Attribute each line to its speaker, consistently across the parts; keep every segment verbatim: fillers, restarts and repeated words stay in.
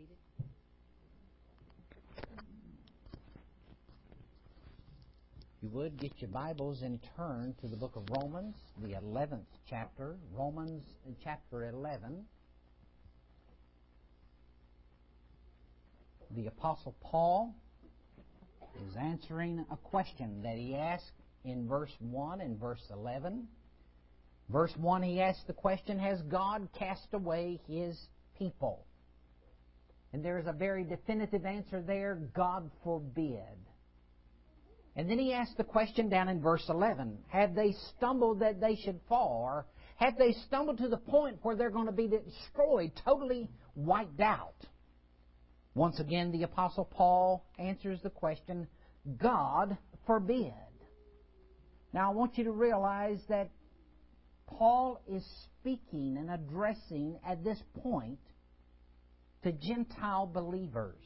Speaker 1: seated.
Speaker 2: If you would, get your Bibles and turn to the book of Romans, the eleventh chapter. Romans chapter eleven. The Apostle Paul is answering a question that he asked in verse one and verse eleven. Verse one, he asked the question, has God cast away His people? And there is a very definitive answer there, God forbid. And then he asked the question down in verse eleven, have they stumbled that they should fall? Or have they stumbled to the point where they're going to be destroyed, totally wiped out? Once again, the Apostle Paul answers the question, God forbid. Now I want you to realize that Paul is speaking and addressing at this point to Gentile believers.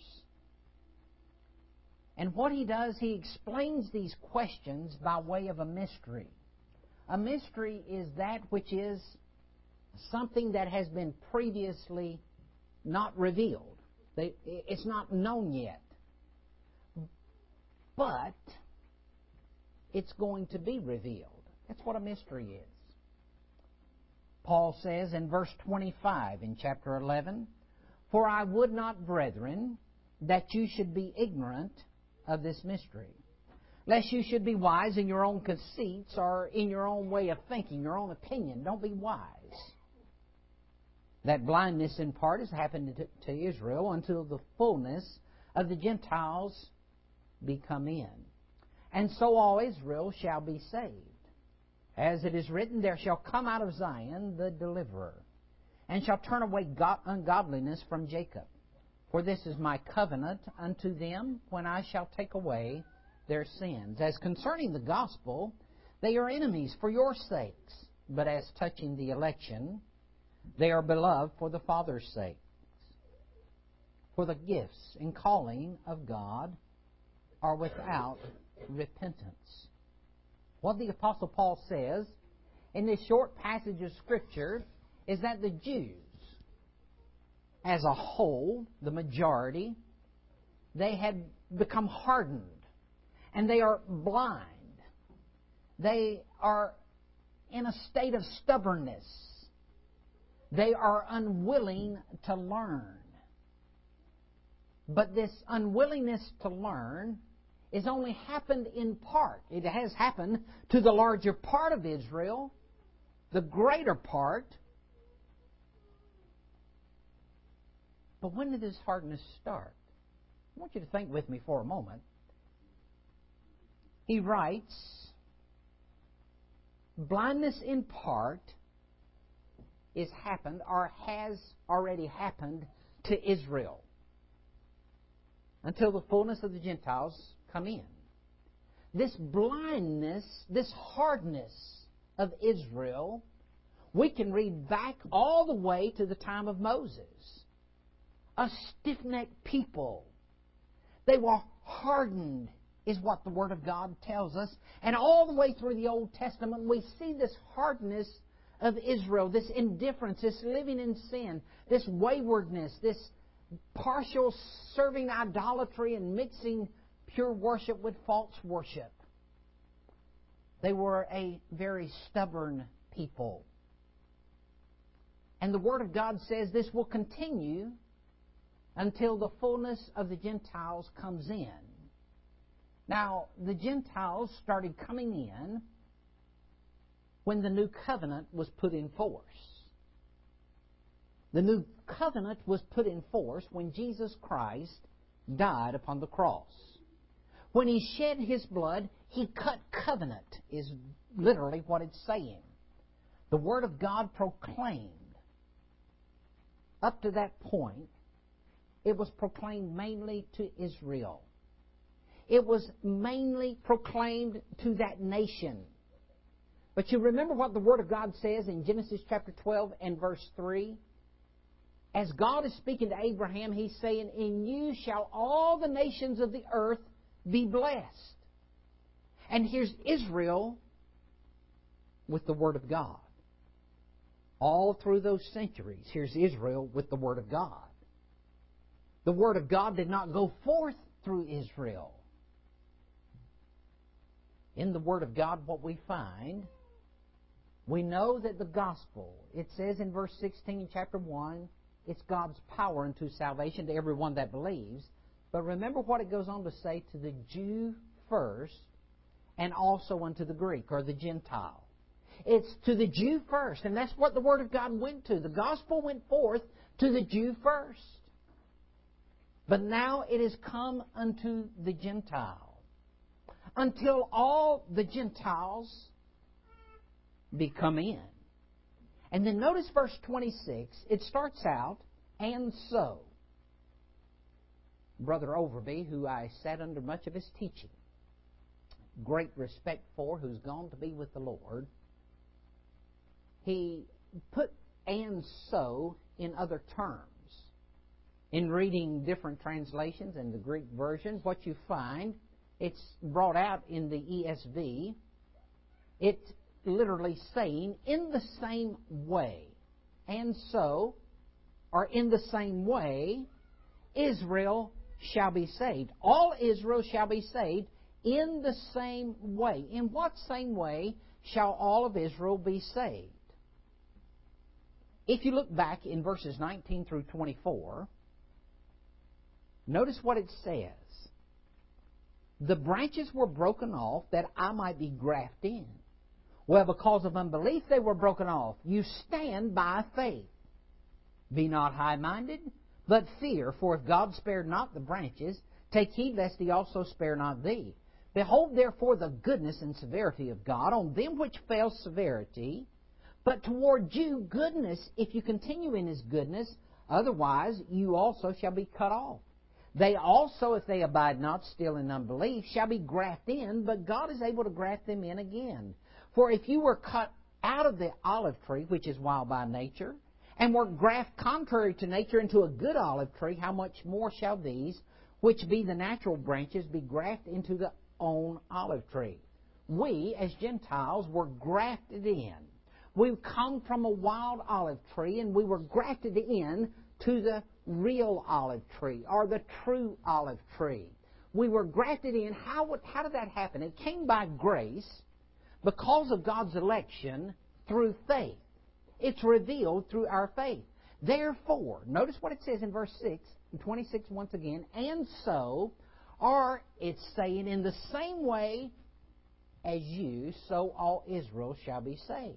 Speaker 2: And what he does, he explains these questions by way of a mystery. A mystery is that which is something that has been previously not revealed. It's not known yet. But it's going to be revealed. That's what a mystery is. Paul says in verse twenty-five in chapter eleven, for I would not, brethren, that you should be ignorant of this mystery, lest you should be wise in your own conceits or in your own way of thinking, your own opinion. Don't be wise. That blindness in part has happened to, to Israel until the fullness of the Gentiles be come in. And so all Israel shall be saved. As it is written, there shall come out of Zion the deliverer, and shall turn away God, ungodliness from Jacob. For this is my covenant unto them when I shall take away their sins. As concerning the gospel, they are enemies for your sakes. But as touching the election, they are beloved for the Father's sake. For the gifts and calling of God are without repentance. What the Apostle Paul says in this short passage of Scripture is that the Jews, as a whole, the majority, they had become hardened and they are blind. They are in a state of stubbornness. They are unwilling to learn. But this unwillingness to learn is only happened in part. It has happened to the larger part of Israel, the greater part. But when did this hardness start? I want you to think with me for a moment. He writes, blindness in part is happened or has already happened to Israel until the fullness of the Gentiles come in. This blindness, this hardness of Israel, we can read back all the way to the time of Moses. A stiff-necked people. They were hardened, is what the Word of God tells us. And all the way through the Old Testament, we see this hardness of Israel, this indifference, this living in sin, this waywardness, this partial serving idolatry and mixing pure worship with false worship. They were a very stubborn people. And the Word of God says this will continue until the fullness of the Gentiles comes in. Now, the Gentiles started coming in when the new covenant was put in force. The new covenant was put in force when Jesus Christ died upon the cross. When He shed His blood, He cut covenant, is literally what it's saying. The Word of God proclaimed. Up to that point, it was proclaimed mainly to Israel. It was mainly proclaimed to that nation. But you remember what the Word of God says in Genesis chapter twelve and verse three? As God is speaking to Abraham, He's saying, in you shall all the nations of the earth be blessed. And here's Israel with the Word of God. All through those centuries, here's Israel with the Word of God. The Word of God did not go forth through Israel. In the Word of God, what we find, we know that the gospel, it says in verse sixteen in chapter one, it's God's power unto salvation to everyone that believes. But remember what it goes on to say, to the Jew first, and also unto the Greek, or the Gentile. It's to the Jew first, and that's what the Word of God went to. The gospel went forth to the Jew first. But now it has come unto the Gentile, until all the Gentiles be come in. And then notice verse twenty-six. It starts out, and so. Brother Overby, who I sat under much of his teaching, great respect for, who's gone to be with the Lord, he put and so in other terms. In reading different translations in the Greek version, what you find, it's brought out in the E S V, it's literally saying, in the same way, and so, or in the same way, Israel shall be saved. All Israel shall be saved in the same way. In what same way shall all of Israel be saved? If you look back in verses nineteen through twenty-four, notice what it says. The branches were broken off that I might be grafted in. Well, because of unbelief they were broken off. You stand by faith. Be not high-minded, but fear. For if God spared not the branches, take heed lest He also spare not thee. Behold therefore the goodness and severity of God on them which fail severity, but toward you goodness, if you continue in His goodness. Otherwise you also shall be cut off. They also, if they abide not still in unbelief, shall be grafted in, but God is able to graft them in again. For if you were cut out of the olive tree, which is wild by nature, and were grafted contrary to nature into a good olive tree, how much more shall these, which be the natural branches, be grafted into the own olive tree? We, as Gentiles, were grafted in. We've come from a wild olive tree, and we were grafted in to the real olive tree, or the true olive tree. We were grafted in. How, would, how did that happen? It came by grace because of God's election through faith. It's revealed through our faith. Therefore, notice what it says in verse six, and twenty-six once again, and so, or it's saying, in the same way as you, so all Israel shall be saved.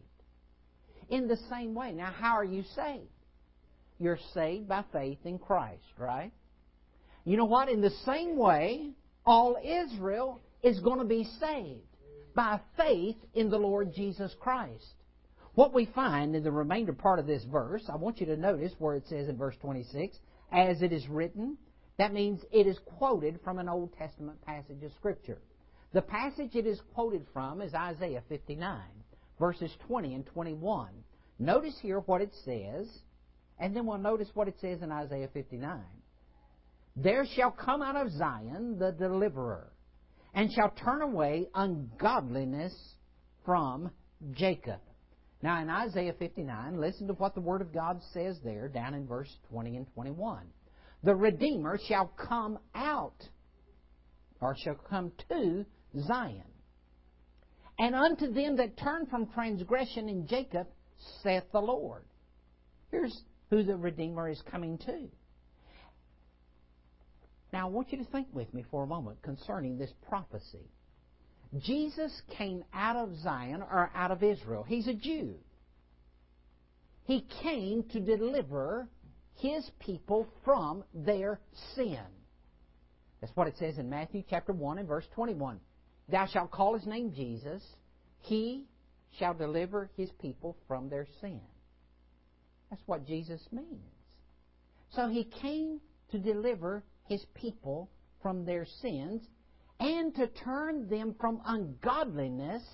Speaker 2: In the same way. Now, how are you saved? You're saved by faith in Christ, right? You know what? In the same way, all Israel is going to be saved by faith in the Lord Jesus Christ. What we find in the remainder part of this verse, I want you to notice where it says in verse twenty-six, as it is written. That means it is quoted from an Old Testament passage of Scripture. The passage it is quoted from is Isaiah fifty-nine, verses twenty and twenty-one. Notice here what it says, and then we'll notice what it says in Isaiah fifty-nine. There shall come out of Zion the deliverer, and shall turn away ungodliness from Jacob. Now in Isaiah fifty-nine, listen to what the Word of God says there, down in verse twenty and twenty-one. The Redeemer shall come out, or shall come to Zion. And unto them that turn from transgression in Jacob, saith the Lord. Here's who the Redeemer is coming to. Now I want you to think with me for a moment concerning this prophecy. Jesus came out of Zion, or out of Israel. He's a Jew. He came to deliver His people from their sin. That's what it says in Matthew chapter one and verse twenty-one. Thou shalt call His name Jesus. He shall deliver His people from their sin. That's what Jesus means. So He came to deliver His people from their sins and to turn them from ungodliness,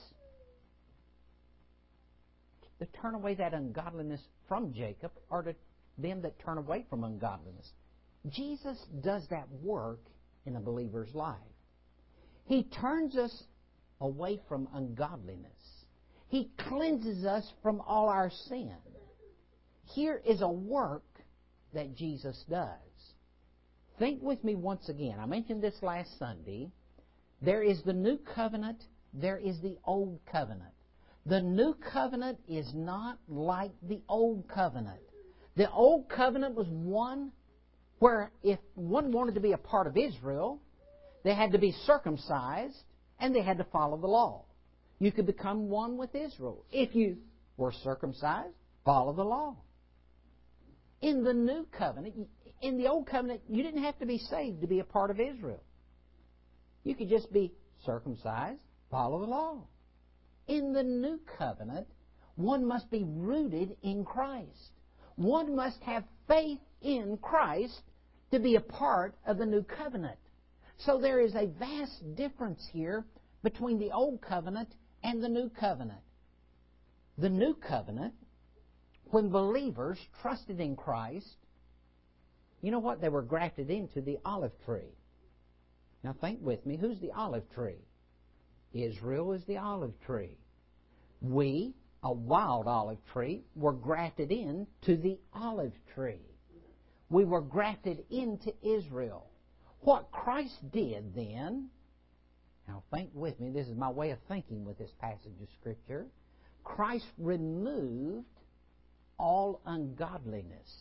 Speaker 2: to turn away that ungodliness from Jacob, or to them that turn away from ungodliness. Jesus does that work in a believer's life. He turns us away from ungodliness. He cleanses us from all our sin. Here is a work that Jesus does. Think with me once again. I mentioned this last Sunday. There is the new covenant. There is the old covenant. The new covenant is not like the old covenant. The old covenant was one where if one wanted to be a part of Israel, they had to be circumcised and they had to follow the law. You could become one with Israel if you were circumcised, follow the law. In the new covenant, in the old covenant, you didn't have to be saved to be a part of Israel. You could just be circumcised, follow the law. In the new covenant, one must be rooted in Christ. One must have faith in Christ to be a part of the new covenant. So there is a vast difference here between the old covenant and the new covenant. The new covenant, when believers trusted in Christ, you know what? They were grafted into the olive tree. Now think with me, who's the olive tree? Israel is the olive tree. We, a wild olive tree, were grafted into the olive tree. We were grafted into Israel. What Christ did then, now think with me, this is my way of thinking with this passage of Scripture. Christ removed all ungodliness.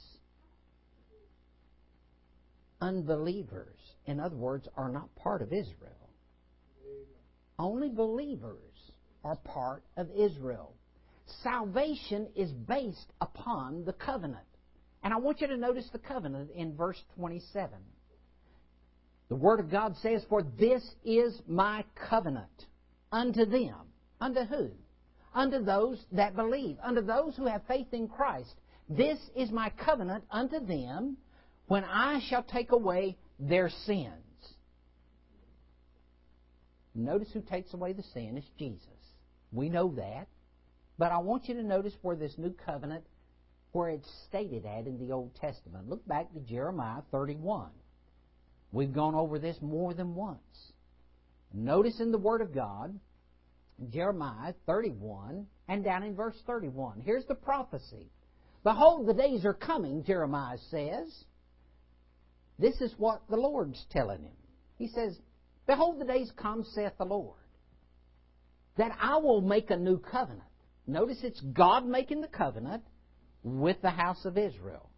Speaker 2: Unbelievers, in other words, are not part of Israel. Only believers are part of Israel. Salvation is based upon the covenant. And I want you to notice the covenant in verse twenty-seven. The Word of God says, "For this is my covenant unto them." Unto who? Unto those that believe. Unto those who have faith in Christ. "This is my covenant unto them when I shall take away their sins." Notice who takes away the sin is Jesus. We know that. But I want you to notice where this new covenant, where it's stated at in the Old Testament. Look back to Jeremiah thirty-one. We've gone over this more than once. Notice in the Word of God, Jeremiah thirty-one, and down in verse thirty-one. Here's the prophecy. "Behold, the days are coming," Jeremiah says. This is what the Lord's telling him. He says, "Behold, the days come, saith the Lord, that I will make a new covenant." Notice it's God making the covenant with the house of Israel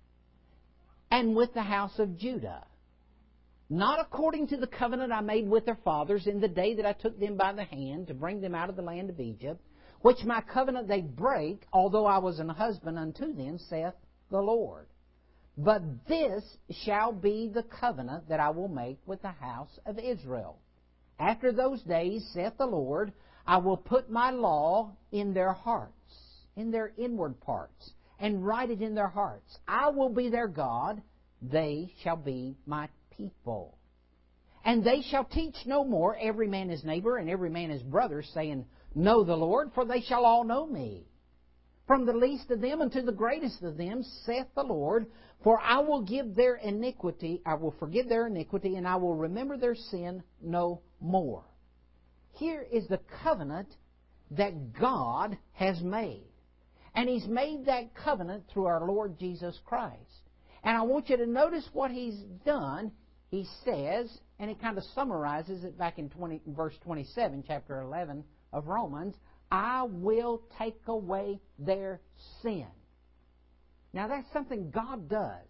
Speaker 2: and with the house of Judah. "Not according to the covenant I made with their fathers in the day that I took them by the hand to bring them out of the land of Egypt, which my covenant they break, although I was an husband unto them, saith the Lord. But this shall be the covenant that I will make with the house of Israel. After those days, saith the Lord, I will put my law in their hearts," in their inward parts, "and write it in their hearts. I will be their God, they shall be my people. And they shall teach no more every man his neighbor and every man his brother, saying, Know the Lord, for they shall all know me. From the least of them unto the greatest of them, saith the Lord, for I will give their iniquity, I will forgive their iniquity, and I will remember their sin no more." Here is the covenant that God has made. And He's made that covenant through our Lord Jesus Christ. And I want you to notice what He's done. He says, and it kind of summarizes it back in twenty, verse twenty-seven, chapter eleven of Romans, "I will take away their sin." Now that's something God does.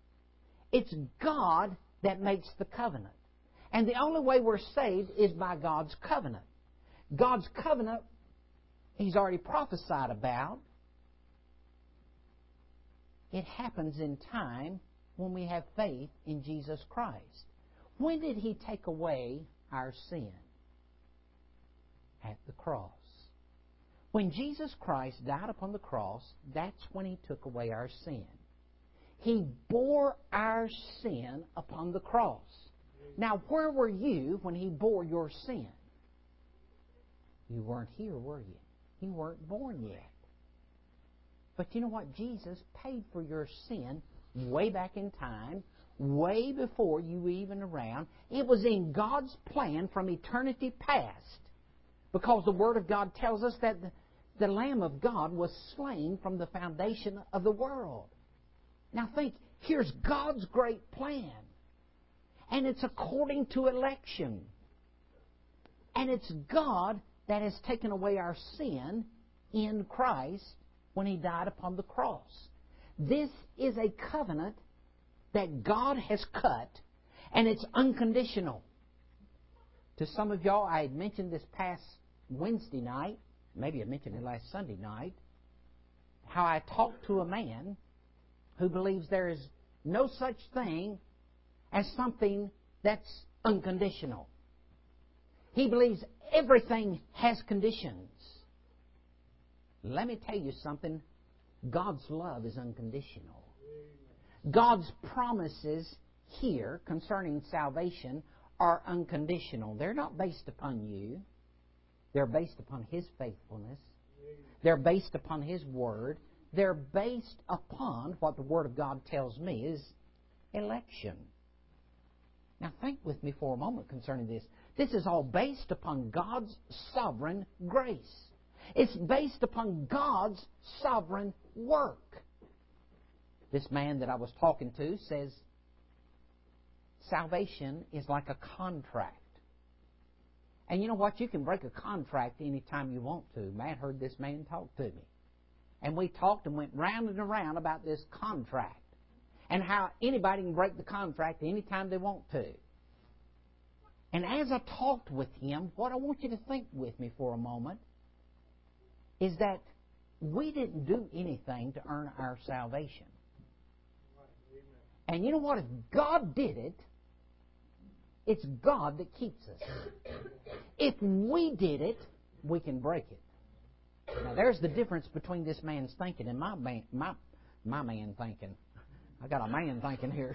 Speaker 2: It's God that makes the covenant. And the only way we're saved is by God's covenant. God's covenant, He's already prophesied about. It happens in time when we have faith in Jesus Christ. When did He take away our sin? At the cross. When Jesus Christ died upon the cross, that's when He took away our sin. He bore our sin upon the cross. Now, where were you when He bore your sin? You weren't here, were you? You weren't born yet. But you know what? Jesus paid for your sin way back in time, way before you were even around. It was in God's plan from eternity past, because the Word of God tells us that the, the Lamb of God was slain from the foundation of the world. Now think, here's God's great plan. And it's according to election. And it's God that has taken away our sin in Christ when He died upon the cross. This is a covenant that God has cut, and it's unconditional. To some of y'all, I had mentioned this past Wednesday night, maybe I mentioned it last Sunday night, how I talked to a man who believes there is no such thing as something that's unconditional. He believes everything has conditions. Let me tell you something. God's love is unconditional. God's promises here concerning salvation are unconditional. They're not based upon you. They're based upon His faithfulness. They're based upon His Word. They're based upon what the Word of God tells me is election. Now think with me for a moment concerning this. This is all based upon God's sovereign grace. It's based upon God's sovereign work. This man that I was talking to says salvation is like a contract. And you know what? You can break a contract anytime you want to. Matt heard this man talk to me. And we talked and went round and around about this contract. And how anybody can break the contract anytime they want to. And as I talked with him, what I want you to think with me for a moment is that we didn't do anything to earn our salvation. And you know what? If God did it, it's God that keeps us. If we did it, we can break it. Now, there's the difference between this man's thinking and my man, my, my man thinking. I got a man thinking here.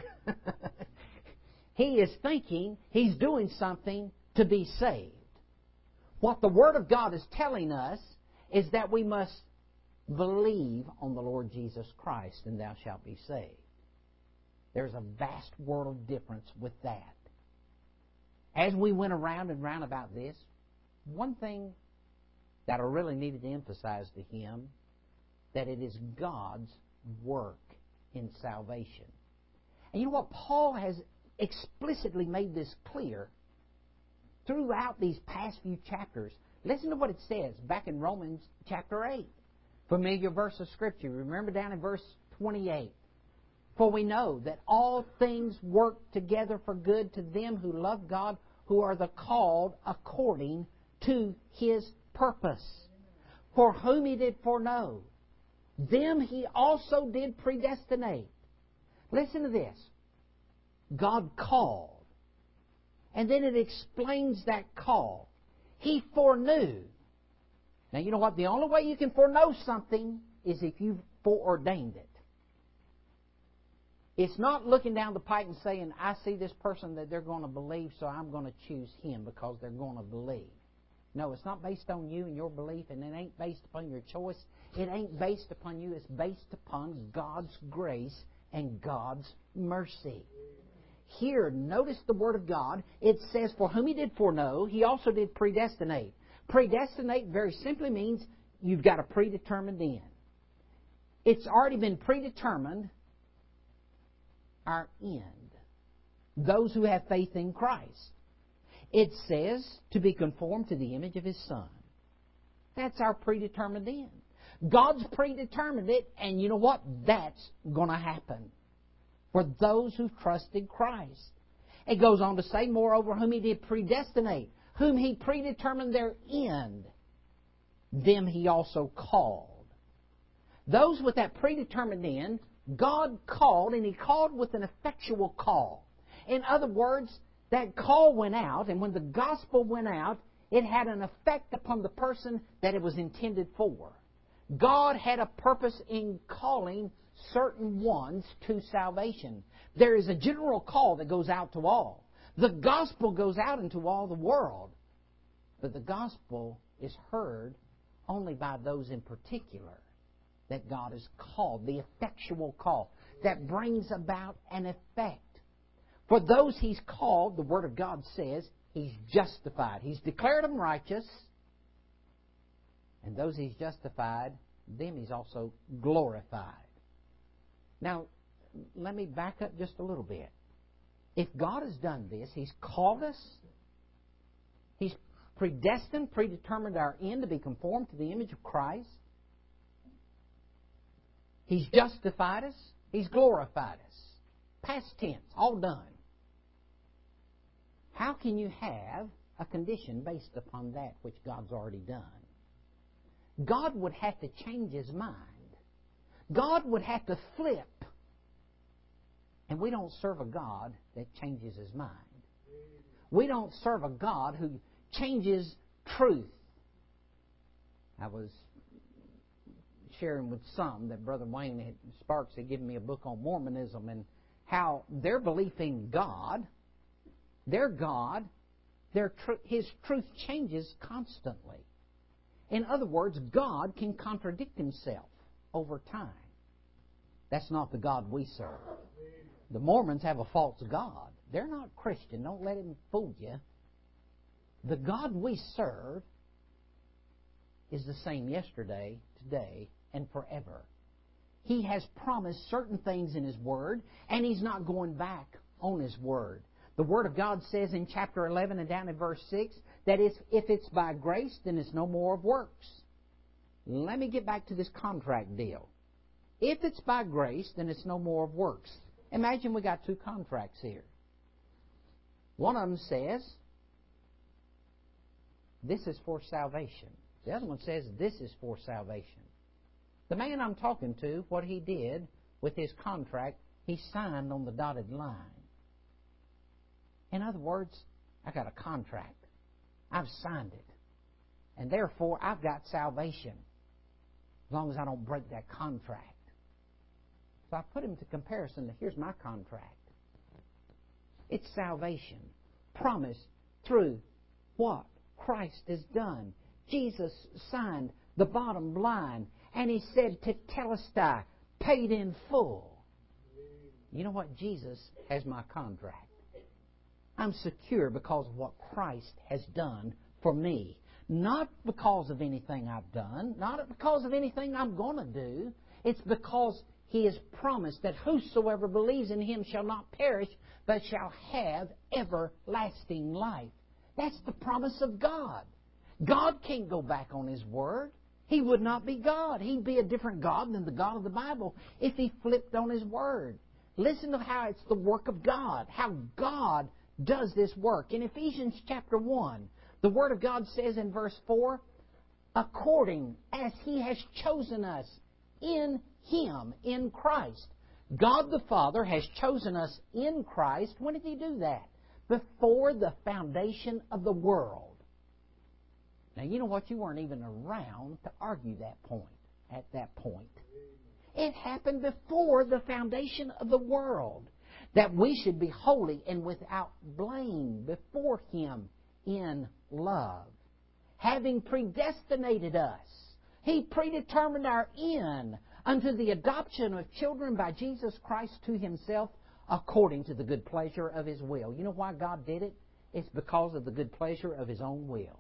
Speaker 2: He is thinking he's doing something to be saved. What the Word of God is telling us is that we must believe on the Lord Jesus Christ and thou shalt be saved. There's a vast world of difference with that. As we went around and round about this, one thing that I really needed to emphasize to him, that it is God's work in salvation. And you know what? Paul has explicitly made this clear throughout these past few chapters. Listen to what it says back in Romans chapter eight. Familiar verse of Scripture. Remember down in verse twenty-eight. For we know that all things work together for good to them who love God, who are the called according to His purpose. For whom He did foreknow, them He also did predestinate. Listen to this. God called. And then it explains that call. He foreknew. Now you know what? The only way you can foreknow something is if you've foreordained it. It's not looking down the pipe and saying, I see this person that they're going to believe, so I'm going to choose him because they're going to believe. No, it's not based on you and your belief, and it ain't based upon your choice. It ain't based upon you. It's based upon God's grace and God's mercy. Here, notice the Word of God. It says, for whom He did foreknow, He also did predestinate. Predestinate very simply means you've got a predetermined end. It's already been predetermined, our end. Those who have faith in Christ. It says to be conformed to the image of His Son. That's our predetermined end. God's predetermined it, and you know what? That's going to happen for those who trusted Christ. It goes on to say, moreover, whom He did predestinate, whom He predetermined their end, them He also called. Those with that predetermined end, God called, and He called with an effectual call. In other words, that call went out, and when the gospel went out, it had an effect upon the person that it was intended for. God had a purpose in calling certain ones to salvation. There is a general call that goes out to all. The gospel goes out into all the world. But the gospel is heard only by those in particular that God has called, the effectual call that brings about an effect. For those He's called, the Word of God says, He's justified. He's declared them righteous. And those He's justified, them He's also glorified. Now, let me back up just a little bit. if God has done this, He's called us, He's predestined, predetermined our end to be conformed to the image of Christ, He's justified us, He's glorified us. Past tense, all done. How can you have a condition based upon that which God's already done? God would have to change His mind. God would have to flip. And we don't serve a God that changes His mind. We don't serve a God who changes truth. I was sharing with some that Brother Wayne had, Sparks had given me a book on Mormonism and how their belief in God, their God, their tr- His truth changes constantly. In other words, God can contradict Himself over time. That's not the God we serve. The Mormons have a false God. They're not Christian. Don't let Him fool you. The God we serve is the same yesterday, today, and forever. He has promised certain things in His Word, and He's not going back on His Word. The Word of God says in chapter eleven and down in verse six that if it's by grace, then it's no more of works. Let me get back to this contract deal. If it's by grace, then it's no more of works. Imagine we got two contracts here. One of them says, this is for salvation. The other one says, this is for salvation. The man I'm talking to, what he did with his contract, he signed on the dotted line. In other words, I got a contract. I've signed it. And therefore, I've got salvation. As long as I don't break that contract. So I put him to comparison to, here's my contract. It's salvation. Promised through what Christ has done. Jesus signed the bottom line. And He said, Tetelestai, paid in full. You know what? Jesus has my contract. I'm secure because of what Christ has done for me. Not because of anything I've done. Not because of anything I'm going to do. It's because He has promised that whosoever believes in Him shall not perish, but shall have everlasting life. That's the promise of God. God can't go back on His Word. He would not be God. He'd be a different God than the God of the Bible if He flipped on His Word. Listen to how it's the work of God, how God does this work. In Ephesians chapter one, the Word of God says in verse four, according as He has chosen us in Him, in Christ. God the Father has chosen us in Christ. When did He do that? Before the foundation of the world. Now, you know what? You weren't even around to argue that point at that point. It happened before the foundation of the world that we should be holy and without blame before Him in love. Having predestinated us, He predetermined our end unto the adoption of children by Jesus Christ to Himself according to the good pleasure of His will. You know why God did it? It's because of the good pleasure of His own will.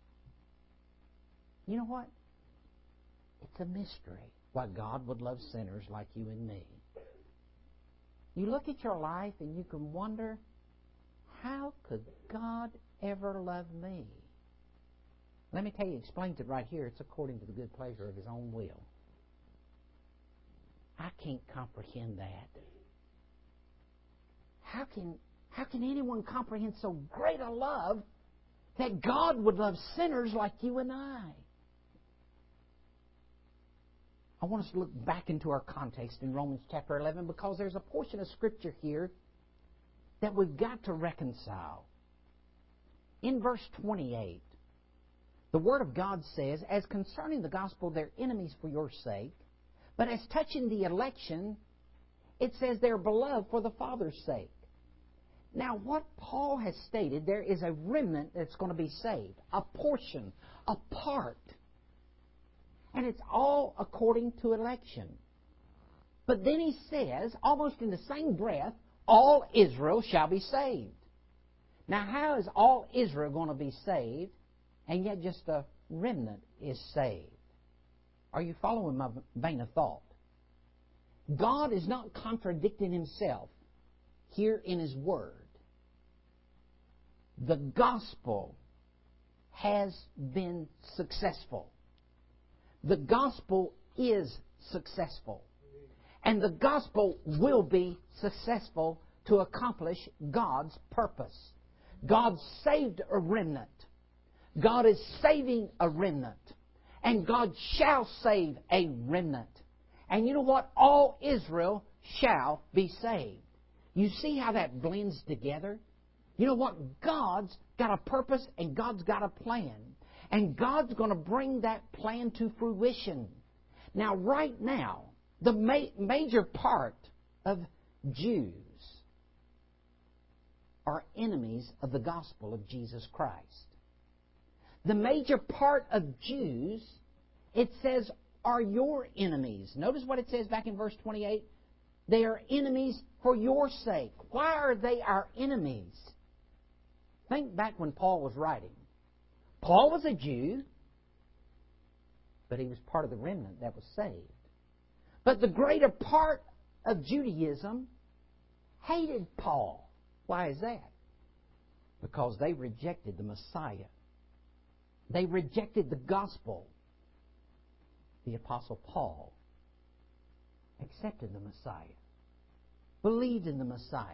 Speaker 2: You know what? It's a mystery why God would love sinners like you and me. You look at your life and you can wonder, how could God ever love me? Let me tell you, it explains it right here. It's according to the good pleasure of His own will. I can't comprehend that. How can, how can anyone comprehend so great a love that God would love sinners like you and I? I want us to look back into our context in Romans chapter eleven because there's a portion of Scripture here that we've got to reconcile. In verse twenty-eight, the Word of God says, as concerning the gospel, they're enemies for your sake, but as touching the election, it says they're beloved for the Father's sake. Now, what Paul has stated, there is a remnant that's going to be saved, a portion, a part. And it's all according to election. But then he says, almost in the same breath, all Israel shall be saved. Now, how is all Israel going to be saved, and yet just a remnant is saved? Are you following my vein of thought? God is not contradicting Himself here in His Word. the gospel has been successful. The gospel is successful. And the gospel will be successful to accomplish God's purpose. God saved a remnant. God is saving a remnant. And God shall save a remnant. And you know what? All Israel shall be saved. You see how that blends together? You know what? God's got a purpose and God's got a plan. And God's going to bring that plan to fruition. Now, right now, the ma- major part of Jews are enemies of the gospel of Jesus Christ. The major part of Jews, it says, are your enemies. Notice what it says back in verse twenty-eight. They are enemies for your sake. Why are they our enemies? Think back when Paul was writing. Paul was a Jew, but he was part of the remnant that was saved. But the greater part of Judaism hated Paul. Why is that? Because they rejected the Messiah. They rejected the gospel. The Apostle Paul accepted the Messiah, believed in the Messiah.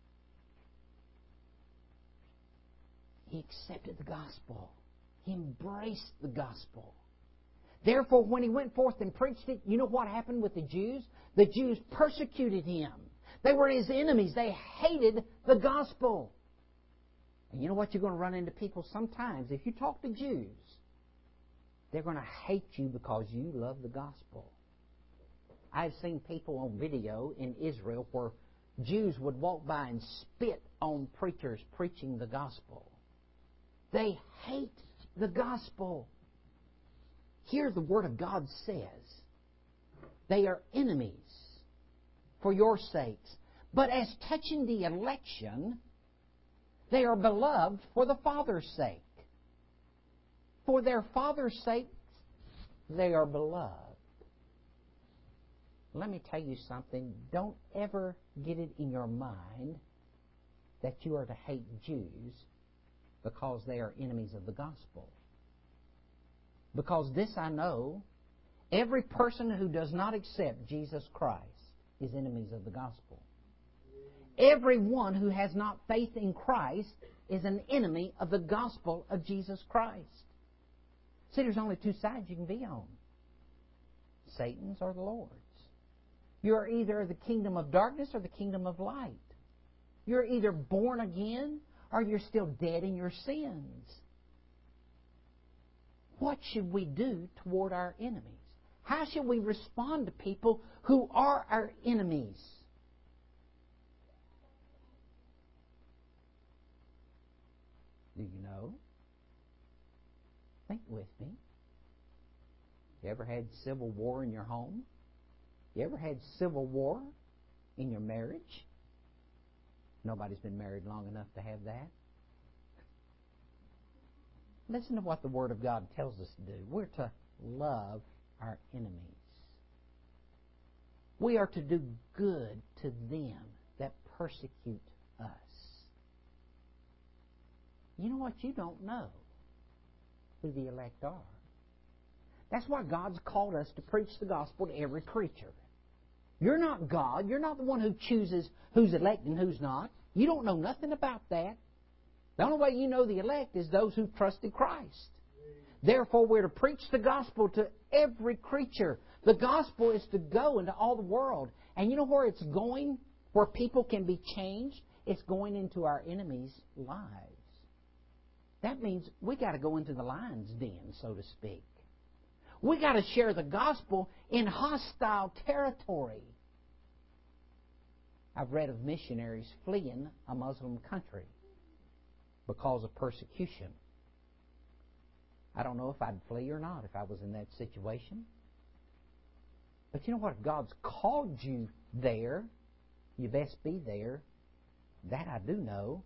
Speaker 2: He accepted the gospel. He embraced the gospel. Therefore, when he went forth and preached it, you know what happened with the Jews? The Jews persecuted him. They were his enemies. They hated the gospel. And you know what? You're going to run into people sometimes. If you talk to Jews, they're going to hate you because you love the gospel. I've seen people on video in Israel where Jews would walk by and spit on preachers preaching the gospel. They hate the gospel. Here the Word of God says, they are enemies for your sakes. But as touching the election, they are beloved for the Father's sake. For their Father's sake, they are beloved. Let me tell you something. Don't ever get it in your mind that you are to hate Jews because they are enemies of the gospel. Because this I know, every person who does not accept Jesus Christ is enemies of the gospel. Everyone who has not faith in Christ is an enemy of the gospel of Jesus Christ. See, there's only two sides you can be on. Satan's or the Lord's. You're either the kingdom of darkness or the kingdom of light. You're either born again or you're still dead in your sins. What should we do toward our enemies? How should we respond to people who are our enemies? Do you know? Think with me. You ever had civil war in your home? You ever had civil war in your marriage? Nobody's been married long enough to have that. Listen to what the Word of God tells us to do. We're to love our enemies. We are to do good to them that persecute us. You know what? You don't know who the elect are. That's why God's called us to preach the gospel to every creature. You're not God. You're not the one who chooses who's elect and who's not. You don't know nothing about that. The only way you know the elect is those who trusted Christ. Therefore, we're to preach the gospel to every creature. The gospel is to go into all the world. And you know where it's going? Where people can be changed? It's going into our enemies' lives. That means we got to go into the lion's den, so to speak. We got to share the gospel in hostile territory. I've read of missionaries fleeing a Muslim country because of persecution. I don't know if I'd flee or not if I was in that situation. But you know what? If God's called you there, you best be there. That I do know.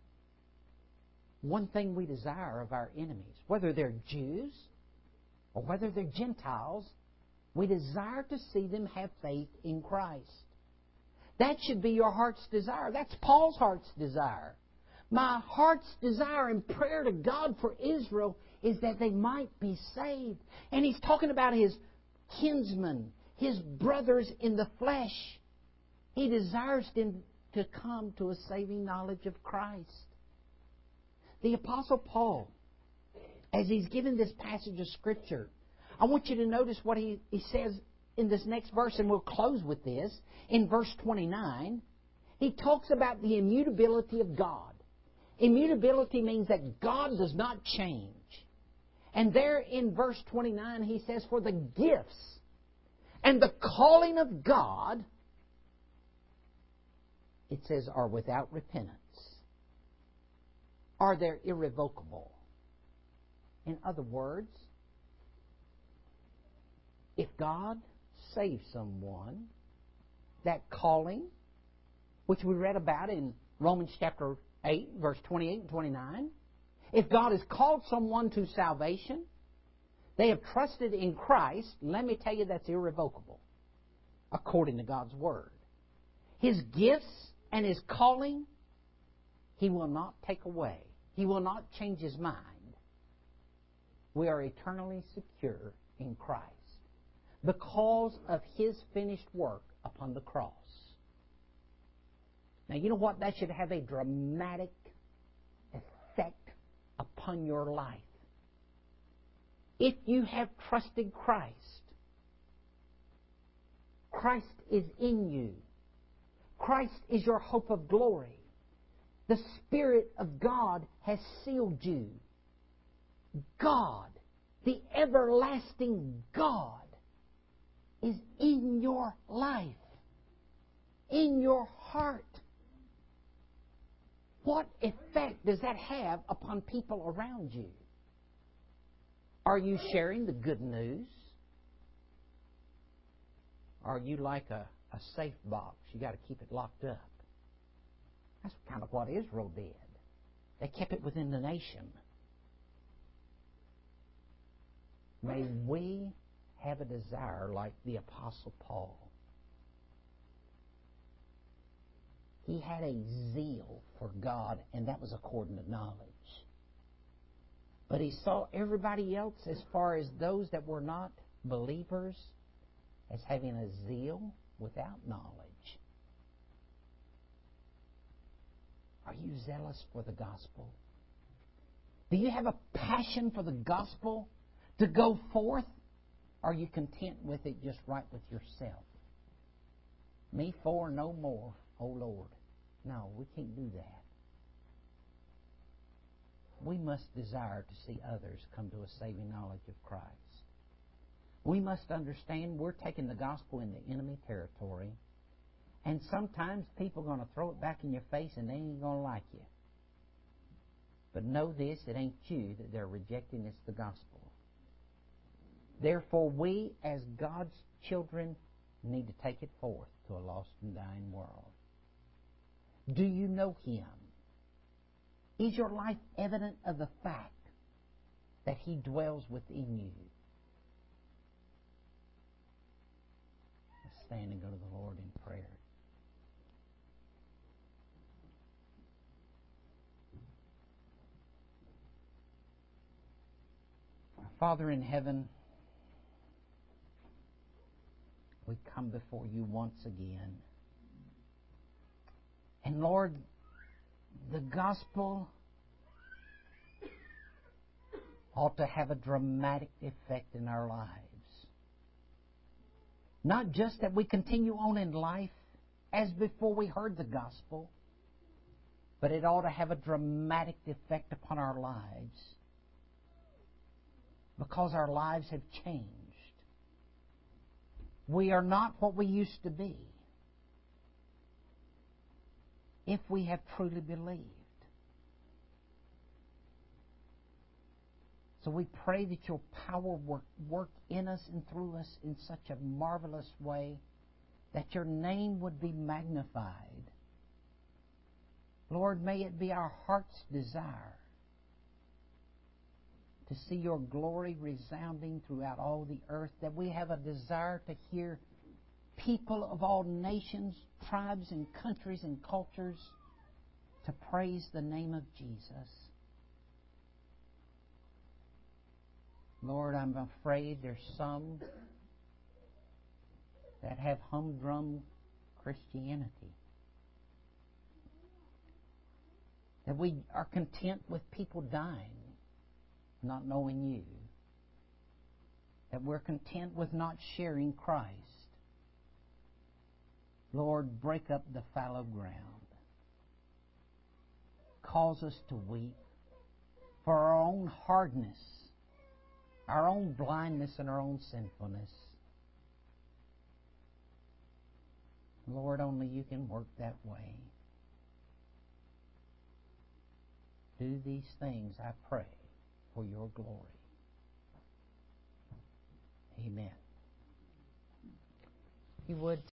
Speaker 2: One thing we desire of our enemies, whether they're Jews or whether they're Gentiles, we desire to see them have faith in Christ. That should be your heart's desire. That's Paul's heart's desire. My heart's desire and prayer to God for Israel is that they might be saved. And He's talking about His kinsmen, His brothers in the flesh. He desires them to come to a saving knowledge of Christ. The Apostle Paul, as he's given this passage of Scripture, I want you to notice what he, he says in this next verse, and we'll close with this. In verse twenty-nine, he talks about the immutability of God. Immutability means that God does not change. And there in verse twenty-nine, he says, for the gifts and the calling of God, it says, are without repentance. Are they irrevocable? In other words, if God saves someone, that calling, which we read about in Romans chapter eight, verse twenty-eight and twenty-nine, if God has called someone to salvation, they have trusted in Christ, let me tell you that's irrevocable, according to God's Word. His gifts and His calling, He will not take away. He will not change His mind. We are eternally secure in Christ because of His finished work upon the cross. Now, you know what? That should have a dramatic effect upon your life. If you have trusted Christ, Christ is in you. Christ is your hope of glory. The Spirit of God has sealed you. God, the everlasting God, is in your life, in your heart. What effect does that have upon people around you? Are you sharing the good news? Are you like a, a safe box? You got to keep it locked up. That's kind of what Israel did. They kept it within the nation. May we have a desire like the Apostle Paul. He had a zeal for God, and that was according to knowledge. But he saw everybody else, as far as those that were not believers, as having a zeal without knowledge. Are you zealous for the gospel? Do you have a passion for the gospel to go forth? Are you content with it just right with yourself? Me for no more, oh Lord. No, we can't do that. We must desire to see others come to a saving knowledge of Christ. We must understand we're taking the gospel into enemy territory, and sometimes people are going to throw it back in your face and they ain't going to like you. But know this, it ain't you that they're rejecting, it's the gospel. Therefore, we as God's children need to take it forth to a lost and dying world. Do you know Him? Is your life evident of the fact that He dwells within you? Let's stand and go to the Lord in prayer. Father in heaven, we come before you once again. And Lord, the gospel ought to have a dramatic effect in our lives. Not just that we continue on in life as before we heard the gospel, but it ought to have a dramatic effect upon our lives because our lives have changed. We are not what we used to be if we have truly believed. So we pray that your power work, work in us and through us in such a marvelous way that your name would be magnified. Lord, may it be our heart's desire to see your glory resounding throughout all the earth, that we have a desire to hear people of all nations, tribes, and countries and cultures to praise the name of Jesus. Lord, I'm afraid there's some that have humdrum Christianity. That we are content with people dying, not knowing You. That we're content with not sharing Christ. Lord, break up the fallow ground. Cause us to weep for our own hardness, our own blindness, and our own sinfulness. Lord, only You can work that way. Do these things, I pray, for Your glory. Amen. If you would